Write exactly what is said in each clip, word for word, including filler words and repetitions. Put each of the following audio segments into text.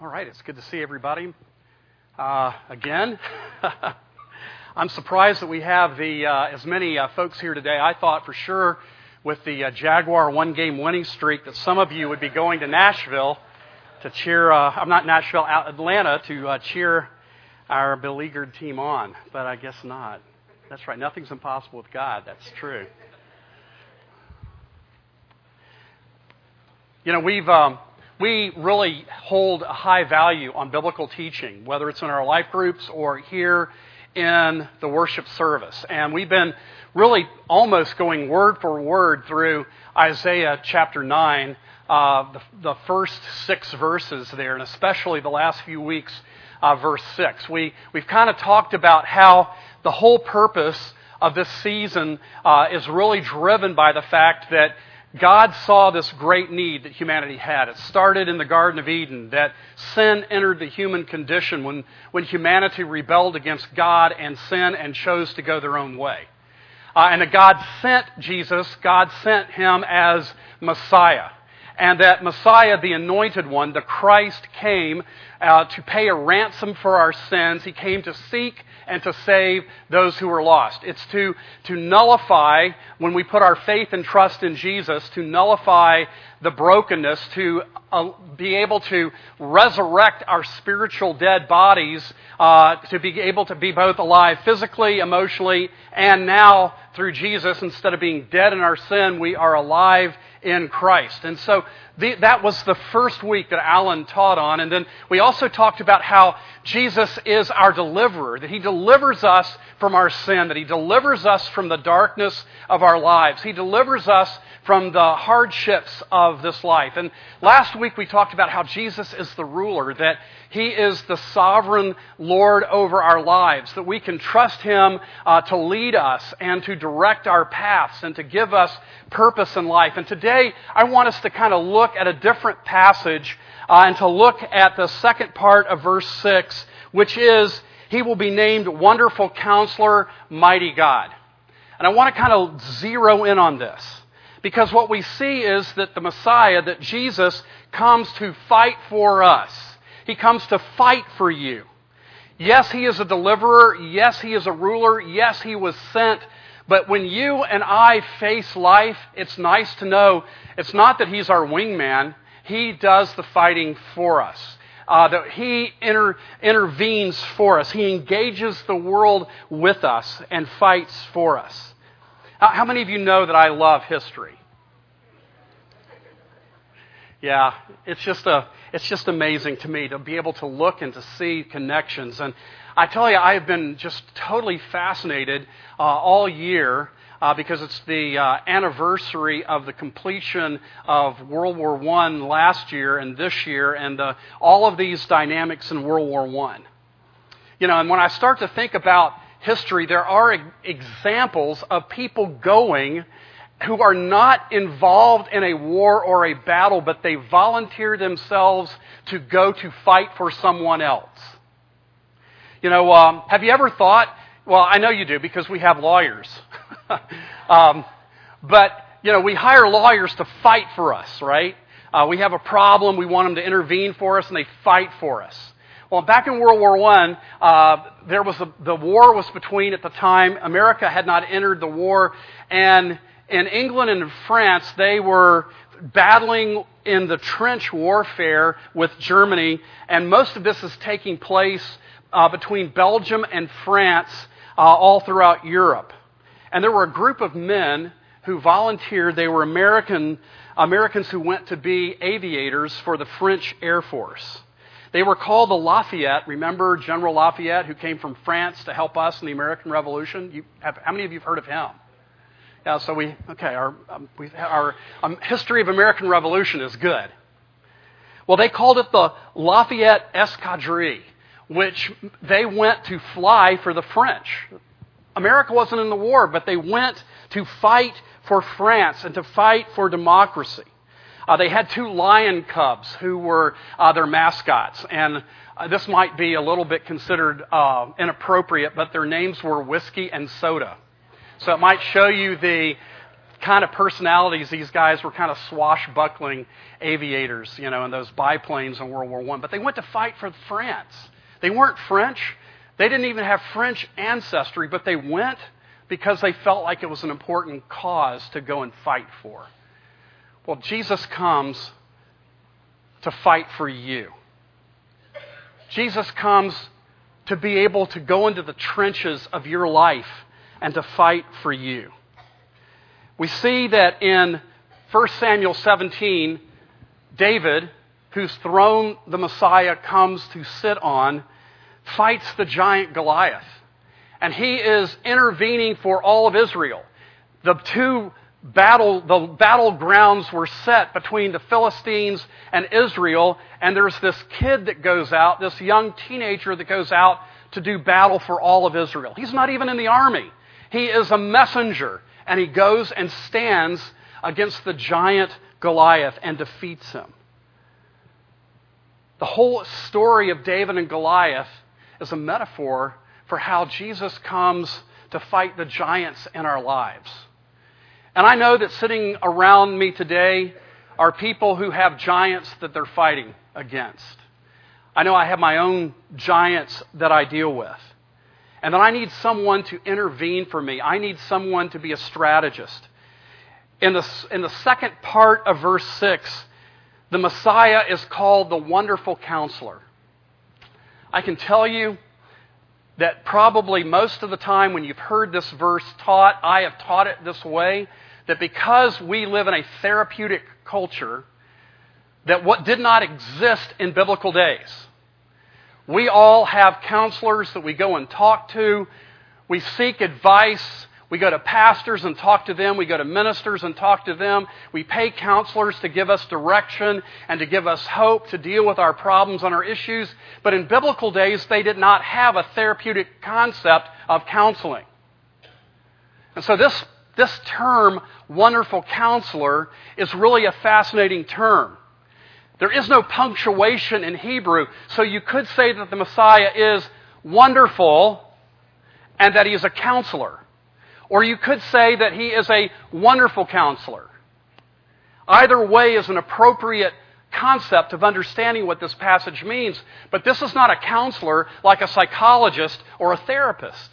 All right, it's good to see everybody uh, again. I'm surprised that we have the uh, as many uh, folks here today. I thought for sure with the uh, Jaguar one-game winning streak that some of you would be going to Nashville to cheer, uh, I'm not Nashville, Atlanta, to uh, cheer our beleaguered team on, but I guess not. That's right, nothing's impossible with God, that's true. You know, we've... Um, We really hold a high value on biblical teaching, whether it's in our life groups or here in the worship service. And we've been really almost going word for word through Isaiah chapter nine, uh, the, the first six verses there, and especially the last few weeks, uh, verse six. We, we've kind of talked about how the whole purpose of this season uh, is really driven by the fact that God saw this great need that humanity had. It started in the Garden of Eden, that sin entered the human condition when, when humanity rebelled against God and sin and chose to go their own way. Uh, and that God sent Jesus, God sent Him as Messiah. And that Messiah, the Anointed One, the Christ, came uh, to pay a ransom for our sins. He came to seek and to save those who were lost. It's to, to nullify, when we put our faith and trust in Jesus, to nullify the brokenness, to uh, be able to resurrect our spiritual dead bodies, uh, to be able to be both alive physically, emotionally, and now through Jesus, instead of being dead in our sin, we are alive in Christ. And so the, that was the first week that Alan taught on. And then we also talked about how Jesus is our deliverer, that He delivers us from our sin, that He delivers us from the darkness of our lives. He delivers us from the hardships of this life. And last week we talked about how Jesus is the ruler, that He is the sovereign Lord over our lives, that we can trust Him uh, to lead us and to direct our paths and to give us purpose in life. And today I want us to kind of look at a different passage uh, and to look at the second part of verse six, which is, He will be named Wonderful Counselor, Mighty God. And I want to kind of zero in on this, because what we see is that the Messiah, that Jesus, comes to fight for us. He comes to fight for you. Yes, He is a deliverer. Yes, He is a ruler. Yes, He was sent. But when you and I face life, it's nice to know it's not that He's our wingman. He does the fighting for us. Uh, that He inter- intervenes for us. He engages the world with us and fights for us. How many of you know that I love history? Yeah, it's just a it's just amazing to me to be able to look and to see connections. And I tell you, I have been just totally fascinated uh, all year uh, because it's the uh, anniversary of the completion of World War One last year and this year, and uh, all of these dynamics in World War One. You know, and when I start to think about history, there are examples of people going who are not involved in a war or a battle, but they volunteer themselves to go to fight for someone else. You know, um, have you ever thought, well, I know you do because we have lawyers, um, but, you know, we hire lawyers to fight for us, right? Uh, we have a problem, we want them to intervene for us, and they fight for us. Well, back in World War One, uh, there was a, the war was between, at the time, America had not entered the war, and in England and in France, they were battling in the trench warfare with Germany, and most of this is taking place uh, between Belgium and France, uh, all throughout Europe. And there were a group of men who volunteered. They were American Americans who went to be aviators for the French Air Force. They were called the Lafayette. Remember General Lafayette, who came from France to help us in the American Revolution? You have, how many of you have heard of him? Yeah, so we, okay, our, um, we, our um, history of American Revolution is good. Well, they called it the Lafayette Escadrille, which they went to fly for the French. America wasn't in the war, but they went to fight for France and to fight for democracy. Uh, they had two lion cubs who were uh, their mascots, and uh, this might be a little bit considered uh, inappropriate, but their names were Whiskey and Soda. So it might show you the kind of personalities. These guys were kind of swashbuckling aviators, you know, in those biplanes in World War One. But they went to fight for France. They weren't French. They didn't even have French ancestry, but they went because they felt like it was an important cause to go and fight for. Well, Jesus comes to fight for you. Jesus comes to be able to go into the trenches of your life and to fight for you. We see that in First Samuel seventeen, David, whose throne the Messiah comes to sit on, fights the giant Goliath. And he is intervening for all of Israel. The two battle, the battlegrounds were set between the Philistines and Israel, and there's this kid that goes out, this young teenager that goes out to do battle for all of Israel. He's not even in the army. He is a messenger, and he goes and stands against the giant Goliath and defeats him. The whole story of David and Goliath is a metaphor for how Jesus comes to fight the giants in our lives. And I know that sitting around me today are people who have giants that they're fighting against. I know I have my own giants that I deal with. And that I need someone to intervene for me. I need someone to be a strategist. In the, in the second part of verse six, the Messiah is called the Wonderful Counselor. I can tell you that probably most of the time when you've heard this verse taught, I have taught it this way, that because we live in a therapeutic culture, that what did not exist in biblical days. We all have counselors that we go and talk to. We seek advice. We go to pastors and talk to them. We go to ministers and talk to them. We pay counselors to give us direction and to give us hope to deal with our problems and our issues. But in biblical days, they did not have a therapeutic concept of counseling. And so this, this term, Wonderful Counselor, is really a fascinating term. There is no punctuation in Hebrew, so you could say that the Messiah is wonderful and that he is a counselor. Or you could say that he is a wonderful counselor. Either way is an appropriate concept of understanding what this passage means, but this is not a counselor like a psychologist or a therapist.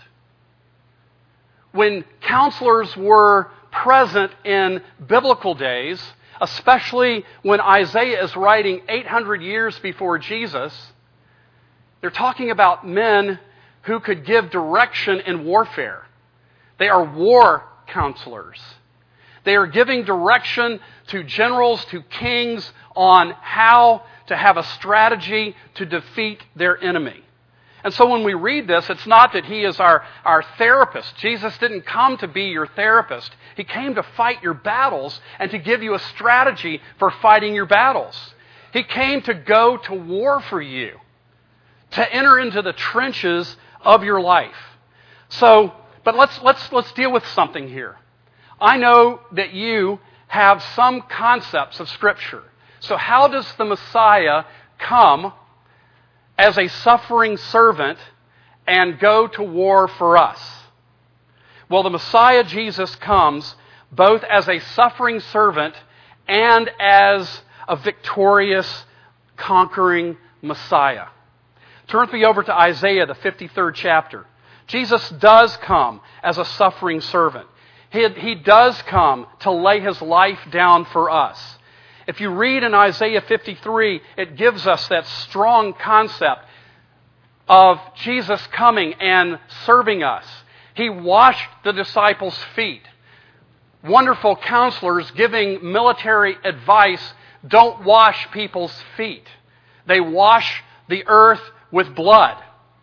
When counselors were present in biblical days, especially when Isaiah is writing eight hundred years before Jesus, they're talking about men who could give direction in warfare. They are war counselors. They are giving direction to generals, to kings, on how to have a strategy to defeat their enemy. And so when we read this, it's not that he is our, our therapist. Jesus didn't come to be your therapist. He came to fight your battles and to give you a strategy for fighting your battles. He came to go to war for you, to enter into the trenches of your life. So, but let's, let's, let's deal with something here. I know that you have some concepts of Scripture. So how does the Messiah come as a suffering servant and go to war for us? Well, the Messiah Jesus comes both as a suffering servant and as a victorious, conquering Messiah. Turn with me over to Isaiah, the fifty-third chapter. Jesus does come as a suffering servant. He, he does come to lay his life down for us. If you read in Isaiah fifty-three, it gives us that strong concept of Jesus coming and serving us. He washed the disciples' feet. Wonderful counselors giving military advice don't wash people's feet. They wash the earth with blood.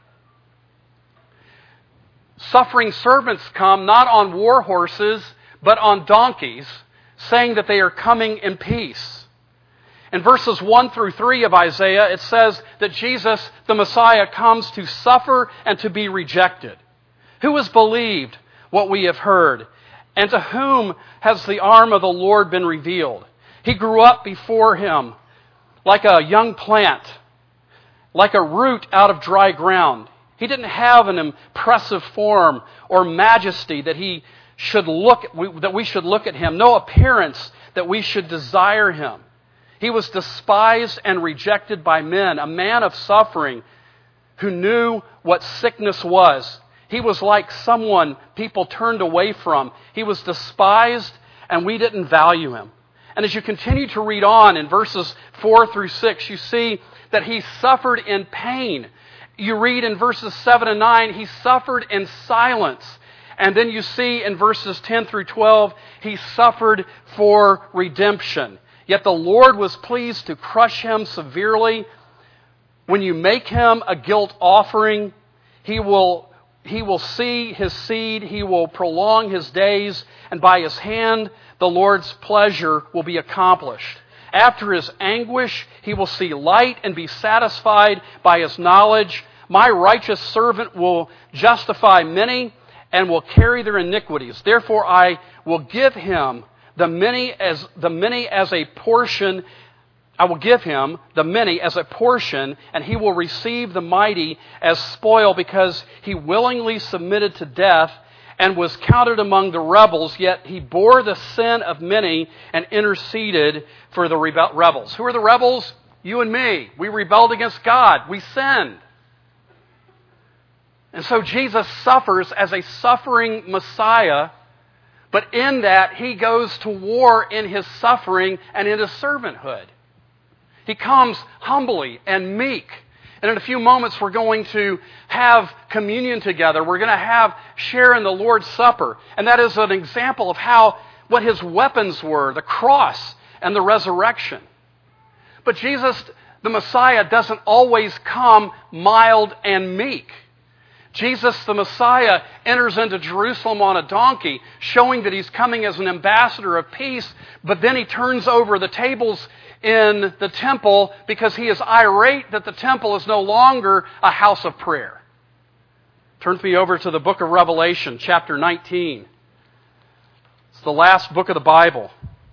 Suffering servants come not on war horses, but on donkeys, saying that they are coming in peace. In verses one through three of Isaiah, it says that Jesus, the Messiah, comes to suffer and to be rejected. Who has believed what we have heard? And to whom has the arm of the Lord been revealed? He grew up before him like a young plant, like a root out of dry ground. He didn't have an impressive form or majesty that he should look, that we should look at him, no appearance that we should desire him. He was despised and rejected by men, a man of suffering who knew what sickness was. He was like someone people turned away from. He was despised and we didn't value him. And as you continue to read on in verses four through six, you see that he suffered in pain. You read in verses seven and nine, he suffered in silence. And then you see in verses ten through twelve, he suffered for redemption. Yet the Lord was pleased to crush him severely. When you make him a guilt offering, he will, he will see his seed, he will prolong his days, and by his hand the Lord's pleasure will be accomplished. After his anguish, he will see light and be satisfied by his knowledge. My righteous servant will justify many and will carry their iniquities. Therefore I will give him the many as the many as a portion. I will give him the many as a portion, and he will receive the mighty as spoil, because he willingly submitted to death and was counted among the rebels, yet he bore the sin of many and interceded for the rebel- rebels. Who are the rebels? You and me. We rebelled against God. We sinned. And so Jesus suffers as a suffering Messiah, but in that he goes to war in his suffering and in his servanthood. He comes humbly and meek. And in a few moments we're going to have communion together. We're going to have share in the Lord's Supper. And that is an example of how, what his weapons were, the cross and the resurrection. But Jesus, the Messiah, doesn't always come mild and meek. Jesus, the Messiah, enters into Jerusalem on a donkey, showing that he's coming as an ambassador of peace, but then he turns over the tables in the temple because he is irate that the temple is no longer a house of prayer. Turn with me over to the book of Revelation, chapter nineteen. It's the last book of the Bible.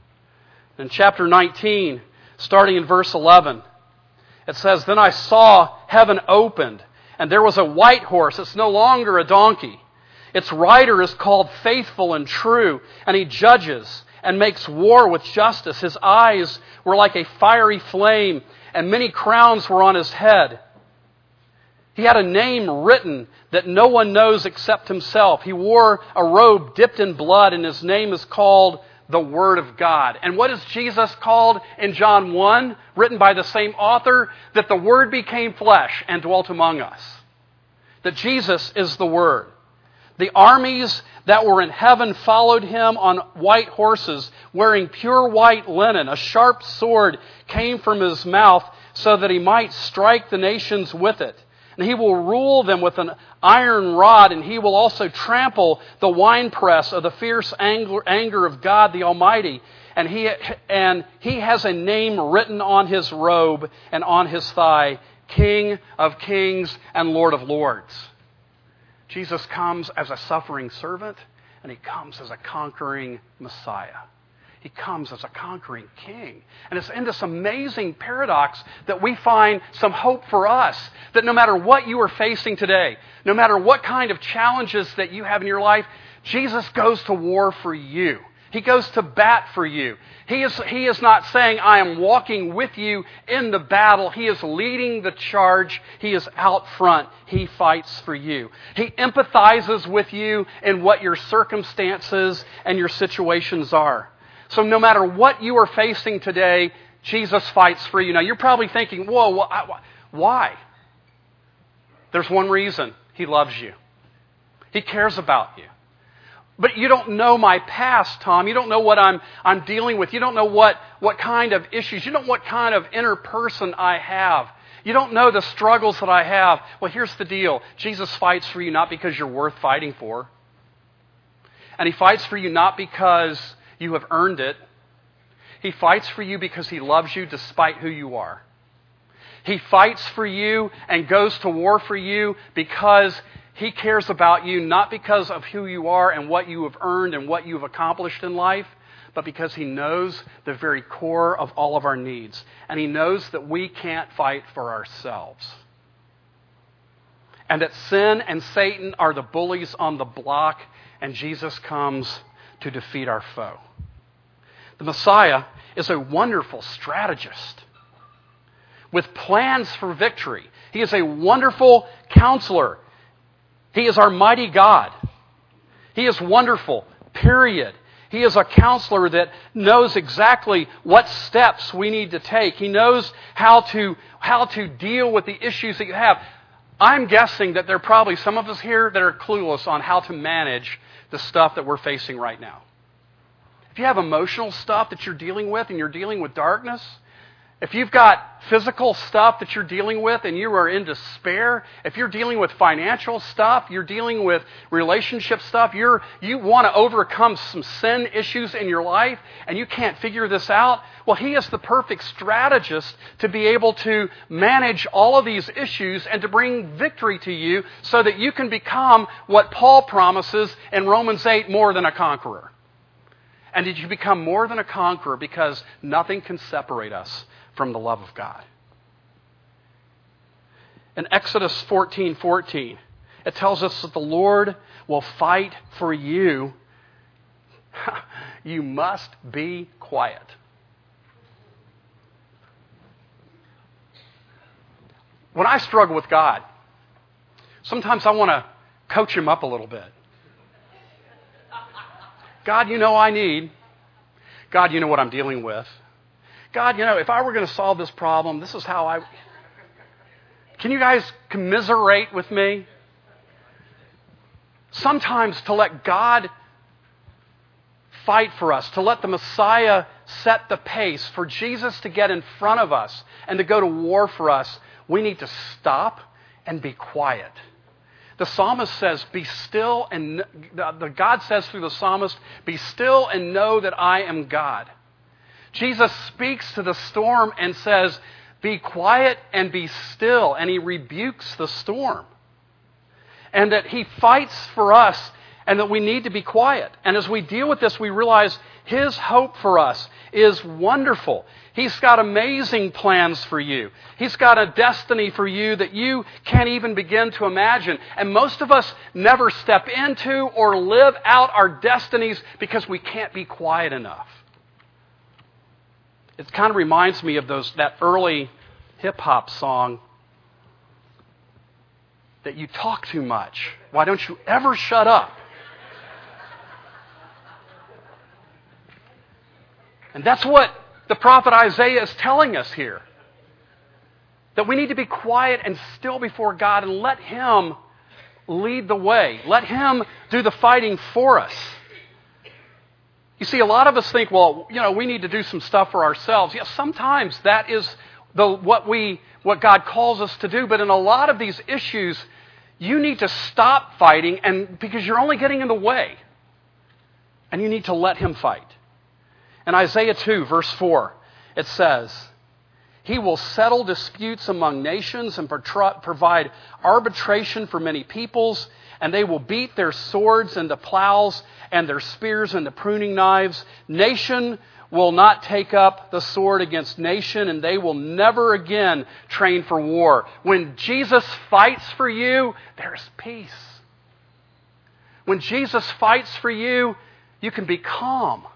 In chapter nineteen, starting in verse eleven, it says, "Then I saw heaven opened, and there was a white horse. It's no longer a donkey. Its rider is called Faithful and True, and he judges and makes war with justice. His eyes were like a fiery flame, and many crowns were on his head. He had a name written that no one knows except himself. He wore a robe dipped in blood, and his name is called the Word of God." And what is Jesus called in John one, written by the same author? That the Word became flesh and dwelt among us. That Jesus is the Word. The armies that were in heaven followed him on white horses, wearing pure white linen. A sharp sword came from his mouth so that he might strike the nations with it. And he will rule them with an iron rod, and he will also trample the winepress of the fierce anger, anger of God the Almighty. And he, and he has a name written on his robe and on his thigh, King of Kings and Lord of Lords. Jesus comes as a suffering servant, and he comes as a conquering Messiah. He comes as a conquering king. And it's in this amazing paradox that we find some hope for us. That no matter what you are facing today, no matter what kind of challenges that you have in your life, Jesus goes to war for you. He goes to bat for you. He is, he is not saying, "I am walking with you in the battle." He is leading the charge. He is out front. He fights for you. He empathizes with you in what your circumstances and your situations are. So no matter what you are facing today, Jesus fights for you. Now you're probably thinking, whoa, why? There's one reason. He loves you. He cares about you. But you don't know my past, Tom. You don't know what I'm I'm dealing with. You don't know what, what kind of issues. You don't know what kind of inner person I have. You don't know the struggles that I have. Well, here's the deal. Jesus fights for you not because you're worth fighting for. And he fights for you not because you have earned it. He fights for you because he loves you despite who you are. He fights for you and goes to war for you because he cares about you, not because of who you are and what you have earned and what you have accomplished in life, but because he knows the very core of all of our needs. And he knows that we can't fight for ourselves. And that sin and Satan are the bullies on the block, and Jesus comes to defeat our foe. The Messiah is a wonderful strategist with plans for victory. He is a wonderful counselor. He is our mighty God. He is wonderful, period. He is a counselor that knows exactly what steps we need to take. He knows how to, how to deal with the issues that you have. I'm guessing that there are probably some of us here that are clueless on how to manage the stuff that we're facing right now. If you have emotional stuff that you're dealing with and you're dealing with darkness, if you've got physical stuff that you're dealing with and you are in despair, if you're dealing with financial stuff, you're dealing with relationship stuff, you're, you want to overcome some sin issues in your life and you can't figure this out, well, He is the perfect strategist to be able to manage all of these issues and to bring victory to you so that you can become what Paul promises in Romans eight, more than a conqueror. And did you become more than a conqueror because nothing can separate us from the love of God. In Exodus fourteen fourteen, it tells us that the Lord will fight for you. You must be quiet. When I struggle with God, sometimes I want to coach Him up a little bit. God, you know I need. God, you know what I'm dealing with. God, you know, if I were going to solve this problem, this is how I... Can you guys commiserate with me? Sometimes to let God fight for us, to let the Messiah set the pace, for Jesus to get in front of us and to go to war for us, we need to stop and be quiet. The psalmist says, be still, and the God says through the psalmist, be still and know that I am God. Jesus speaks to the storm and says, be quiet and be still. And He rebukes the storm. And that He fights for us and that we need to be quiet. And as we deal with this, we realize His hope for us is wonderful. He's got amazing plans for you. He's got a destiny for you that you can't even begin to imagine. And most of us never step into or live out our destinies because we can't be quiet enough. It kind of reminds me of those that early hip-hop song that you talk too much. Why don't you ever shut up? And that's what the prophet Isaiah is telling us here. That we need to be quiet and still before God and let Him lead the way. Let Him do the fighting for us. You see, a lot of us think, well, you know, we need to do some stuff for ourselves. Yes, sometimes that is the what we what God calls us to do. But in a lot of these issues, you need to stop fighting, and because you're only getting in the way. And you need to let Him fight. In Isaiah two, verse four, it says, He will settle disputes among nations and provide arbitration for many peoples, and they will beat their swords into plows and their spears into pruning knives. Nation will not take up the sword against nation, and they will never again train for war. When Jesus fights for you, there's peace. When Jesus fights for you, you can be calm.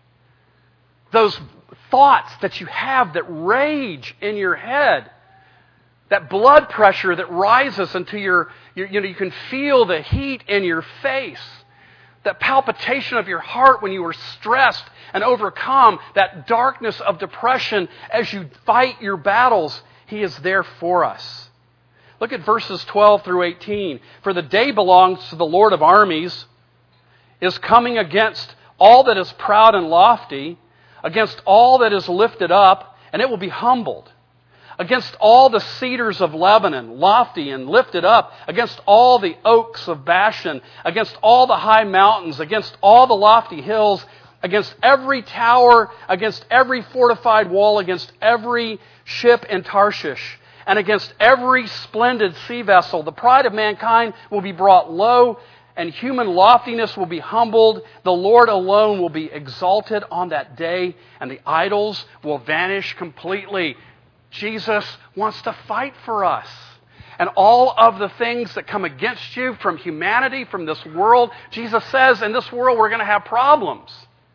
Those thoughts that you have that rage in your head, that blood pressure that rises into your, your, you know, you can feel the heat in your face, that palpitation of your heart when you are stressed and overcome, that darkness of depression as you fight your battles, He is there for us. Look at verses twelve through eighteen. For the day belongs to the Lord of armies, is coming against all that is proud and lofty, against all that is lifted up, and it will be humbled. Against all the cedars of Lebanon, lofty and lifted up, against all the oaks of Bashan, against all the high mountains, against all the lofty hills, against every tower, against every fortified wall, against every ship in Tarshish, and against every splendid sea vessel. The pride of mankind will be brought low, and human loftiness will be humbled. The Lord alone will be exalted on that day, and the idols will vanish completely. Jesus wants to fight for us. and all of the things that come against you from humanity, from this world. Jesus says, in this world we're going to have problems.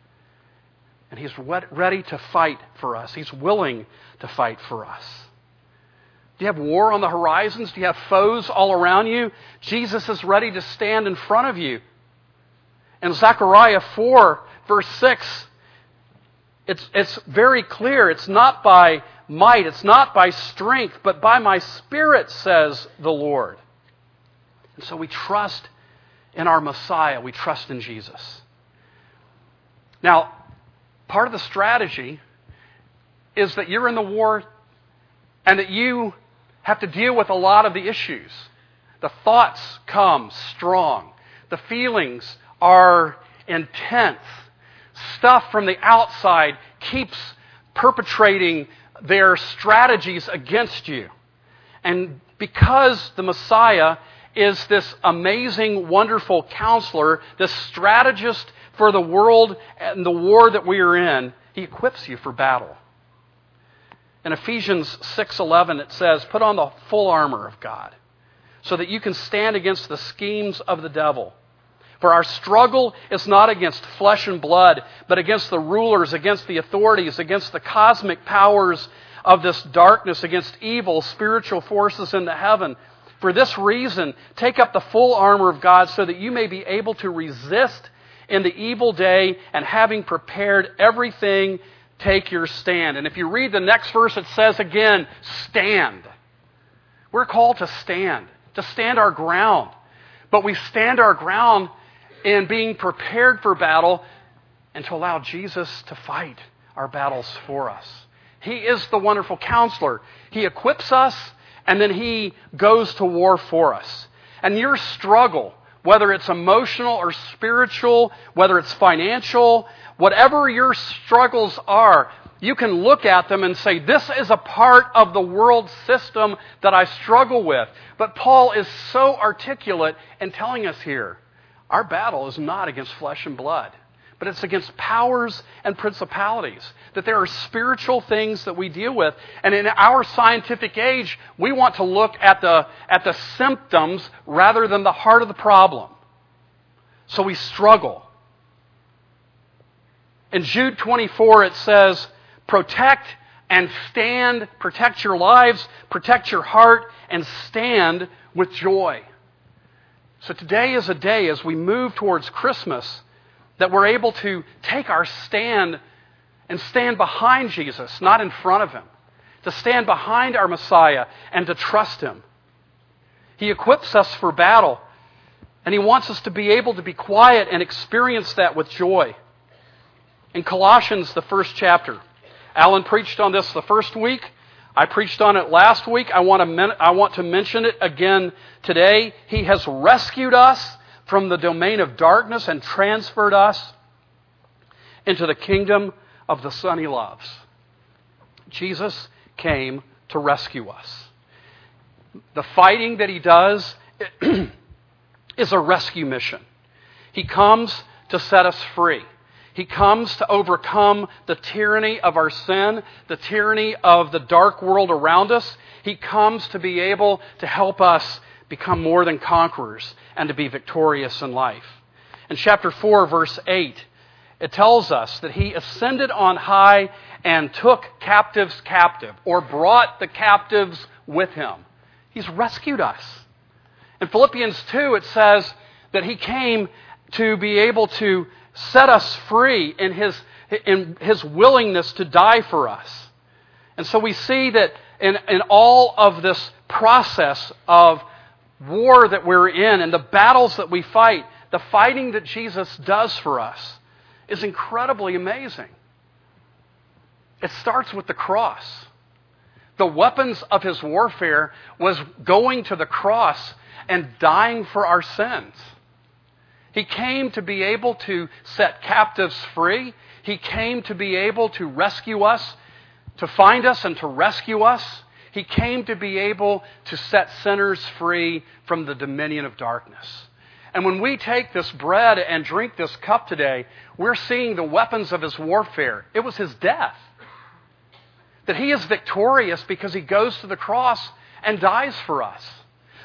And He's ready to fight for us. He's willing to fight for us. Do you have war on the horizons? Do you have foes all around you? Jesus is ready to stand in front of you. In Zechariah four, verse six, it's, it's very clear. It's not by might, it's not by strength, but by my Spirit, says the Lord. And so we trust in our Messiah. We trust in Jesus. Now, part of the strategy is that you're in the war and that you have to deal with a lot of the issues. The thoughts come strong. The feelings are intense. Stuff from the outside keeps perpetrating their strategies against you. And because the Messiah is this amazing, wonderful counselor, this strategist for the world and the war that we are in, He equips you for battle. In Ephesians six eleven it says, put on the full armor of God so that you can stand against the schemes of the devil. For our struggle is not against flesh and blood, but against the rulers, against the authorities, against the cosmic powers of this darkness, against evil spiritual forces in the heaven. For this reason, take up the full armor of God so that you may be able to resist in the evil day, and having prepared everything, take your stand. And if you read the next verse, it says again, stand. We're called to stand, to stand our ground. But we stand our ground in being prepared for battle and to allow Jesus to fight our battles for us. He is the wonderful counselor. He equips us and then He goes to war for us. And your struggle, whether it's emotional or spiritual, whether it's financial, whatever your struggles are, you can look at them and say, this is a part of the world system that I struggle with. But Paul is so articulate in telling us here, our battle is not against flesh and blood, but it's against powers and principalities. That there are spiritual things that we deal with. And in our scientific age, we want to look at the, at the symptoms rather than the heart of the problem. So we struggle. In Jude twenty-four it says, protect and stand, protect your lives, protect your heart, and stand with joy. So today is a day as we move towards Christmas that we're able to take our stand and stand behind Jesus, not in front of Him. To stand behind our Messiah and to trust Him. He equips us for battle, and He wants us to be able to be quiet and experience that with joy. In Colossians, the first chapter, Alan preached on this the first week. I preached on it last week. I want to men- I want to mention it again today. He has rescued us from the domain of darkness and transferred us into the kingdom of the Son He loves. Jesus came to rescue us. The fighting that He does is a rescue mission. He comes to set us free. He comes to overcome the tyranny of our sin, the tyranny of the dark world around us. He comes to be able to help us become more than conquerors and to be victorious in life. In chapter four, verse eight, it tells us that He ascended on high and took captives captive, or brought the captives with Him. He's rescued us. In Philippians two, it says that He came to be able to set us free in His, in His willingness to die for us. And so we see that in, in all of this process of war that we're in and the battles that we fight, the fighting that Jesus does for us is incredibly amazing. It starts with the cross. The weapons of His warfare was going to the cross and dying for our sins. He came to be able to set captives free. He came to be able to rescue us, to find us and to rescue us. He came to be able to set sinners free from the dominion of darkness. And when we take this bread and drink this cup today, we're seeing the weapons of His warfare. It was His death. That He is victorious because He goes to the cross and dies for us.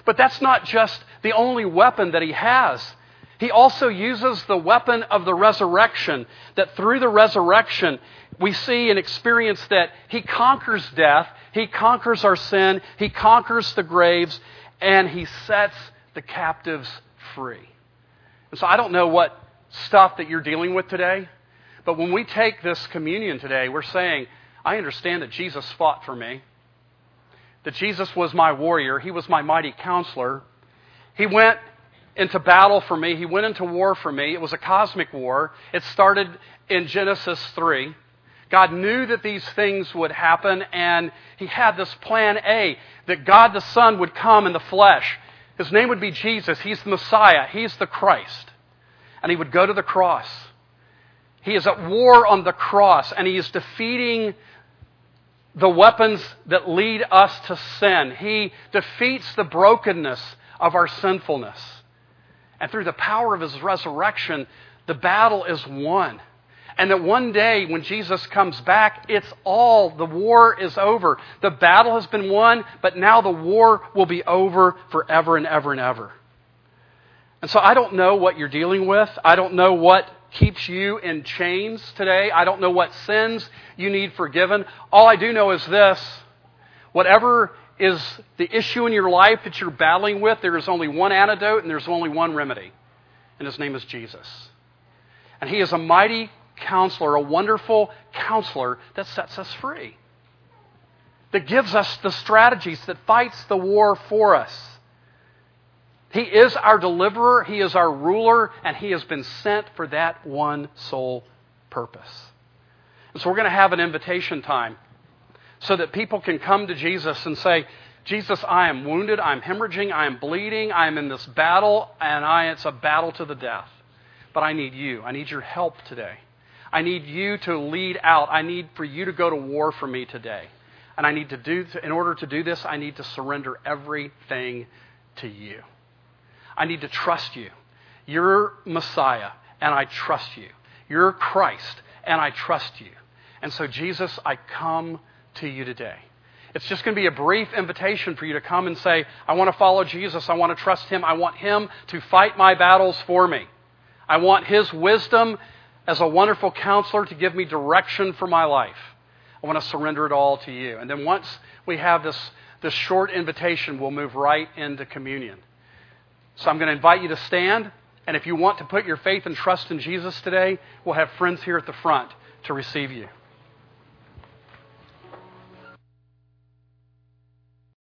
But that's not just the only weapon that he has. He also uses the weapon of the resurrection, that through the resurrection, we see and experience that he conquers death, he conquers our sin, he conquers the graves, and he sets the captives free. And so I don't know what stuff that you're dealing with today, but when we take this communion today, we're saying, I understand that Jesus fought for me, that Jesus was my warrior, he was my mighty counselor. He went into battle for me, he went into war for me. It was a cosmic war. It started in Genesis three. God knew that these things would happen, and he had this plan A, that God the Son would come in the flesh. His name would be Jesus. He's the Messiah. He's the Christ. And he would go to the cross. He is at war on the cross, and he is defeating the weapons that lead us to sin. He defeats the brokenness of our sinfulness. And through the power of his resurrection, the battle is won. And that one day when Jesus comes back, it's all, the war is over. The battle has been won, but now the war will be over forever and ever and ever. And so I don't know what you're dealing with. I don't know what keeps you in chains today. I don't know what sins you need forgiven. All I do know is this: whatever is the issue in your life that you're battling with, there is only one antidote and there's only one remedy. And his name is Jesus. And he is a mighty counselor, a wonderful counselor that sets us free, that gives us the strategies, that fights the war for us. He is our deliverer, he is our ruler, and he has been sent for that one sole purpose. And so we're going to have an invitation time so that people can come to Jesus and say, Jesus, I am wounded, I'm hemorrhaging, I am bleeding, I am in this battle, and I, it's a battle to the death. But I need you. I need your help today. I need you to lead out. I need for you to go to war for me today. And I need to do, in order to do this, I need to surrender everything to you. I need to trust you. You're Messiah, and I trust you. You're Christ, and I trust you. And so, Jesus, I come to you today. It's just going to be a brief invitation for you to come and say, I want to follow Jesus. I want to trust him. I want him to fight my battles for me. I want his wisdom as a wonderful counselor to give me direction for my life. I want to surrender it all to you. And then once we have this, this short invitation, we'll move right into communion. So I'm going to invite you to stand. And if you want to put your faith and trust in Jesus today, we'll have friends here at the front to receive you.